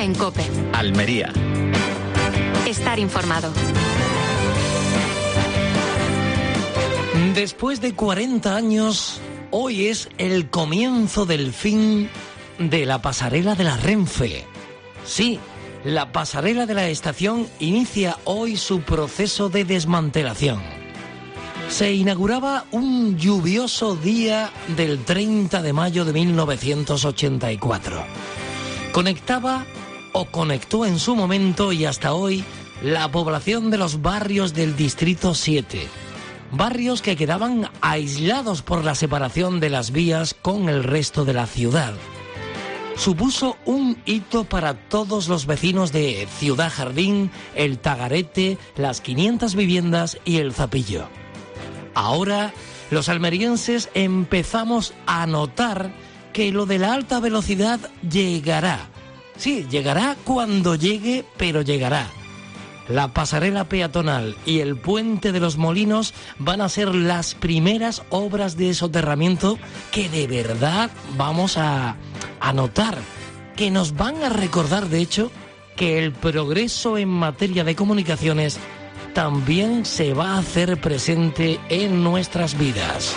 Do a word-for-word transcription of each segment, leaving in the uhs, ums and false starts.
Herrera en COPE. Almería. Estar informado. Después de cuarenta años, hoy es el comienzo del fin de la pasarela de la Renfe. Sí, la pasarela de la estación inicia hoy su proceso de desmantelación. Se inauguraba un lluvioso día del treinta de mayo de mil novecientos ochenta y cuatro. Conectaba o conectó en su momento y hasta hoy la población de los barrios del Distrito siete. Barrios que quedaban aislados por la separación de las vías con el resto de la ciudad. Supuso un hito para todos los vecinos de Ciudad Jardín, El Tagarete, las quinientas viviendas y El Zapillo. Ahora, los almerienses empezamos a notar que lo de la alta velocidad llegará. Sí, llegará cuando llegue, pero llegará. La pasarela peatonal y el puente de los Molinos van a ser las primeras obras de soterramiento que de verdad vamos a, a notar, que nos van a recordar, de hecho, que el progreso en materia de comunicaciones también se va a hacer presente en nuestras vidas.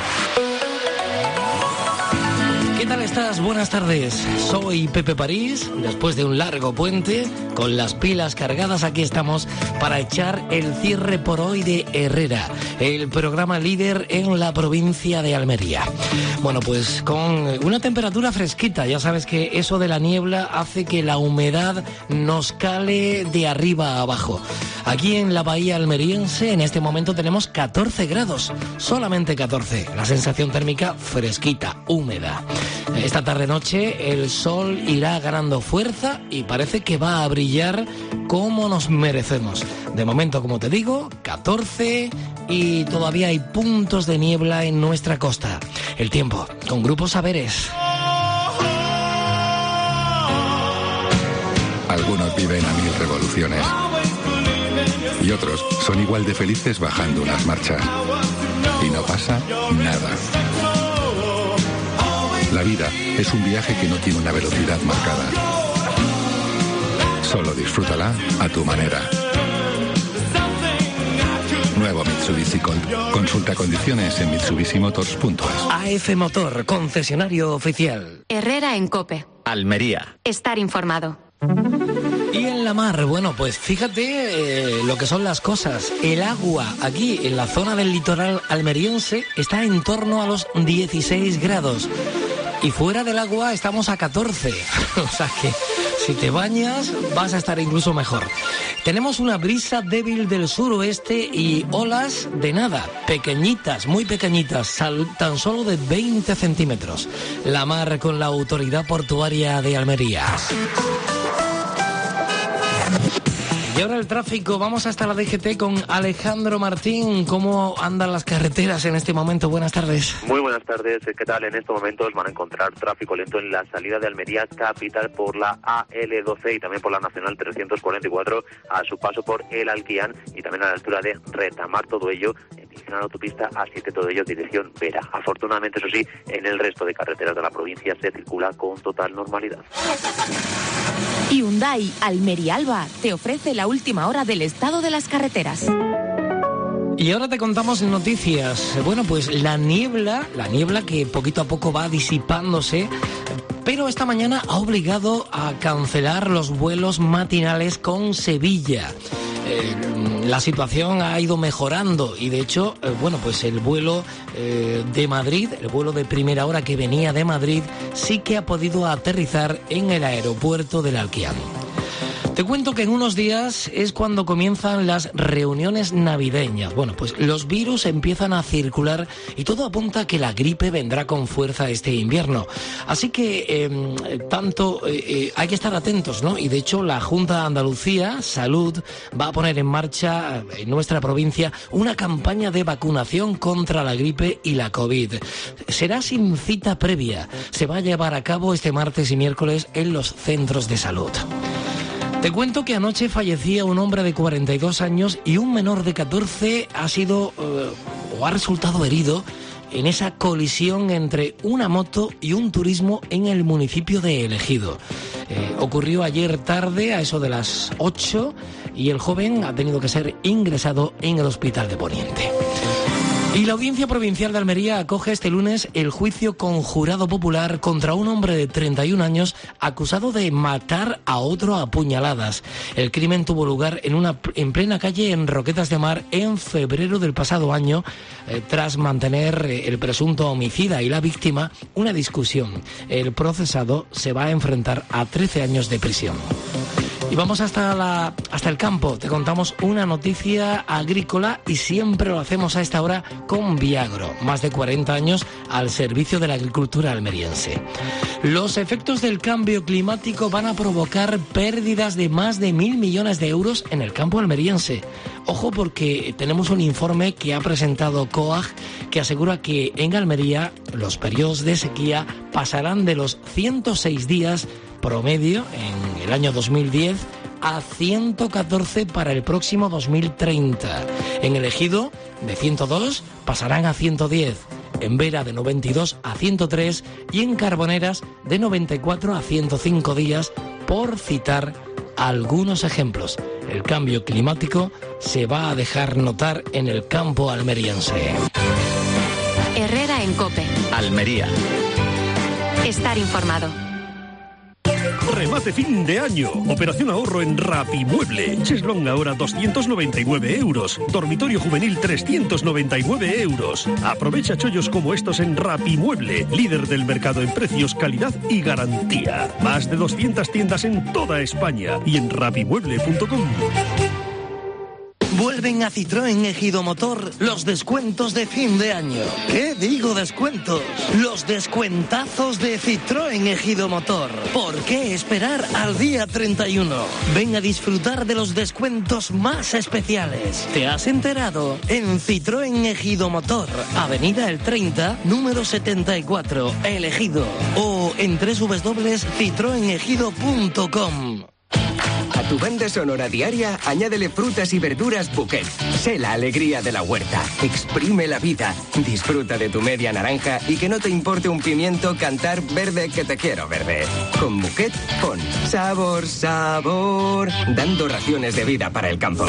¿Qué tal estás? Buenas tardes. Soy Pepe París. Después de un largo puente, con las pilas cargadas, aquí estamos para echar el cierre por hoy de Herrera, el programa líder en la provincia de Almería. Bueno, pues con una temperatura fresquita. Ya sabes que eso de la niebla hace que la humedad nos cale de arriba a abajo. Aquí en la bahía almeriense, en este momento tenemos catorce grados, solamente catorce. La sensación térmica fresquita, húmeda. Esta tarde-noche el sol irá ganando fuerza y parece que va a brillar como nos merecemos. De momento, como te digo, catorce y todavía hay puntos de niebla en nuestra costa. El tiempo, con Grupo Saberes. Algunos viven a mil revoluciones y otros son igual de felices bajando unas marchas. Y no pasa nada. La vida es un viaje que no tiene una velocidad marcada. Solo disfrútala a tu manera. Nuevo Mitsubishi Colt. Consulta condiciones en mitsubishi motors punto es. A F Motor, concesionario oficial. Herrera en COPE. Almería. Estar informado. Y en la mar, bueno, pues fíjate eh, lo que son las cosas. El agua aquí en la zona del litoral almeriense está en torno a los dieciséis grados. Y fuera del agua estamos a catorce. O sea que si te bañas vas a estar incluso mejor. Tenemos una brisa débil del suroeste y olas de nada, pequeñitas, muy pequeñitas, sal, tan solo de veinte centímetros. La mar con la autoridad portuaria de Almería. Y ahora el tráfico, vamos hasta la D G T con Alejandro Martín. ¿Cómo andan las carreteras en este momento? Buenas tardes. Muy buenas tardes, ¿qué tal? En estos momentos van a encontrar tráfico lento en la salida de Almería capital por la A L doce y también por la Nacional trescientos cuarenta y cuatro a su paso por El Alquián y también a la altura de Retamar, todo ello en dirección a la autopista A siete, todo ello dirección Vera. Afortunadamente, eso sí, en el resto de carreteras de la provincia se circula con total normalidad. Hyundai Almería Alba te ofrece la última hora del estado de las carreteras. Y ahora te contamos noticias. Bueno, pues la niebla, la niebla que poquito a poco va disipándose, pero esta mañana ha obligado a cancelar los vuelos matinales con Sevilla. Eh, la situación ha ido mejorando y de hecho, eh, bueno, pues el vuelo eh, de Madrid, el vuelo de primera hora que venía de Madrid, sí que ha podido aterrizar en el aeropuerto del Alquián. Te cuento que en unos días es cuando comienzan las reuniones navideñas. Bueno, pues los virus empiezan a circular y todo apunta a que la gripe vendrá con fuerza este invierno. Así que eh, tanto eh, eh, hay que estar atentos, ¿no? Y de hecho la Junta de Andalucía, Salud, va a poner en marcha en nuestra provincia una campaña de vacunación contra la gripe y la COVID. Será sin cita previa. Se va a llevar a cabo este martes y miércoles en los centros de salud. Te cuento que anoche fallecía un hombre de cuarenta y dos años y un menor de catorce ha sido eh, o ha resultado herido en esa colisión entre una moto y un turismo en el municipio de El Ejido. Eh, ocurrió ayer tarde, a eso de las ocho, y el joven ha tenido que ser ingresado en el hospital de Poniente. Y la Audiencia Provincial de Almería acoge este lunes el juicio con jurado popular contra un hombre de treinta y un años acusado de matar a otro a puñaladas. El crimen tuvo lugar en una en plena calle en Roquetas de Mar en febrero del pasado año, eh, tras mantener eh, el presunto homicida y la víctima una discusión. El procesado se va a enfrentar a trece años de prisión. Y vamos hasta, la, hasta el campo. Te contamos una noticia agrícola y siempre lo hacemos a esta hora con Viagro. Más de cuarenta años al servicio de la agricultura almeriense. Los efectos del cambio climático van a provocar pérdidas de más de mil millones de euros en el campo almeriense. Ojo, porque tenemos un informe que ha presentado COAG que asegura que en Almería los periodos de sequía pasarán de los ciento seis días promedio en el año dos mil diez a ciento catorce para el próximo dos mil treinta. En El Ejido, de ciento dos pasarán a ciento diez, en Vera de noventa y dos a ciento tres y en Carboneras de noventa y cuatro a ciento cinco días, por citar algunos ejemplos. El cambio climático se va a dejar notar en el campo almeriense. Herrera en COPE. Almería. Estar informado. Remate fin de año. Operación ahorro en Rapimueble. Cheslong ahora doscientos noventa y nueve euros. Dormitorio juvenil trescientos noventa y nueve euros. Aprovecha chollos como estos en Rapimueble, líder del mercado en precios, calidad y garantía. Más de doscientas tiendas en toda España y en rapimueble punto com. Vuelven a Citroën Ejido Motor los descuentos de fin de año. ¿Qué digo descuentos? Los descuentazos de Citroën Ejido Motor. ¿Por qué esperar al día treinta y uno? Ven a disfrutar de los descuentos más especiales. ¿Te has enterado? En Citroën Ejido Motor, Avenida El treinta, número setenta y cuatro, El Ejido. O en doble u doble u doble punto citroen ejido punto com. A tu banda sonora diaria, añádele frutas y verduras Bouquet. Sé la alegría de la huerta. Exprime la vida. Disfruta de tu media naranja y que no te importe un pimiento cantar verde que te quiero verde. Con Bouquet, pon sabor, sabor, dando raciones de vida para el campo.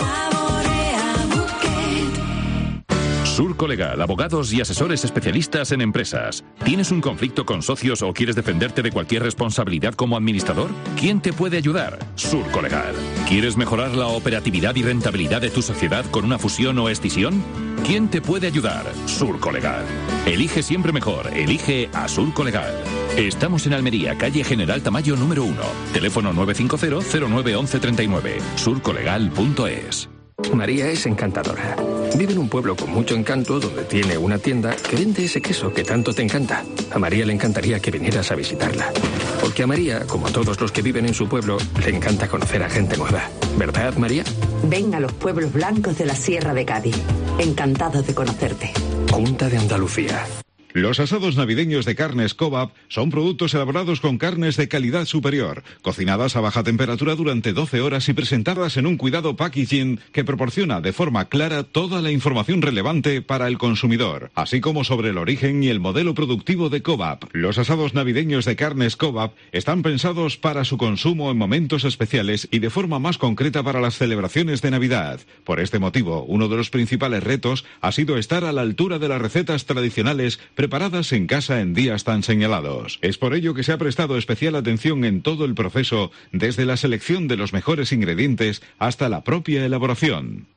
Surco Legal, abogados y asesores especialistas en empresas. ¿Tienes un conflicto con socios o quieres defenderte de cualquier responsabilidad como administrador? ¿Quién te puede ayudar? Surco Legal. ¿Quieres mejorar la operatividad y rentabilidad de tu sociedad con una fusión o escisión? ¿Quién te puede ayudar? Surco Legal. Elige siempre mejor. Elige a Surco Legal. Estamos en Almería, calle General Tamayo número uno. Teléfono nueve cinco cero, cero nueve once treinta y nueve. surcolegal punto es. María es encantadora. Vive en un pueblo con mucho encanto donde tiene una tienda que vende ese queso que tanto te encanta. A María le encantaría que vinieras a visitarla. Porque a María, como a todos los que viven en su pueblo, le encanta conocer a gente nueva. ¿Verdad, María? Ven a los pueblos blancos de la Sierra de Cádiz. Encantados de conocerte. Junta de Andalucía. Los asados navideños de carnes Cobap son productos elaborados con carnes de calidad superior, cocinadas a baja temperatura durante doce horas y presentadas en un cuidado packaging que proporciona de forma clara toda la información relevante para el consumidor, así como sobre el origen y el modelo productivo de Cobap. Los asados navideños de carnes Cobap están pensados para su consumo en momentos especiales y de forma más concreta para las celebraciones de Navidad. Por este motivo, uno de los principales retos ha sido estar a la altura de las recetas tradicionales preparadas en casa en días tan señalados. Es por ello que se ha prestado especial atención en todo el proceso, desde la selección de los mejores ingredientes hasta la propia elaboración.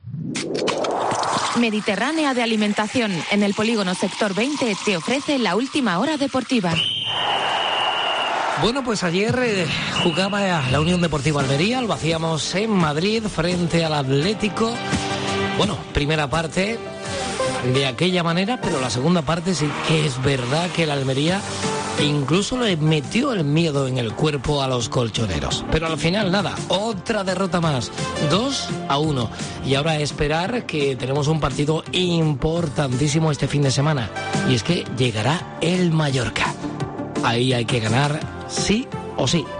Mediterránea de Alimentación, en el Polígono Sector veinte, te ofrece la última hora deportiva. Bueno, pues ayer eh, jugaba la Unión Deportiva Almería, lo hacíamos en Madrid frente al Atlético. Bueno, primera parte de aquella manera, pero la segunda parte sí que es verdad que el Almería incluso le metió el miedo en el cuerpo a los colchoneros. Pero al final nada, otra derrota más, dos a uno. Y ahora esperar que tenemos un partido importantísimo este fin de semana. Y es que llegará el Mallorca. Ahí hay que ganar sí o sí.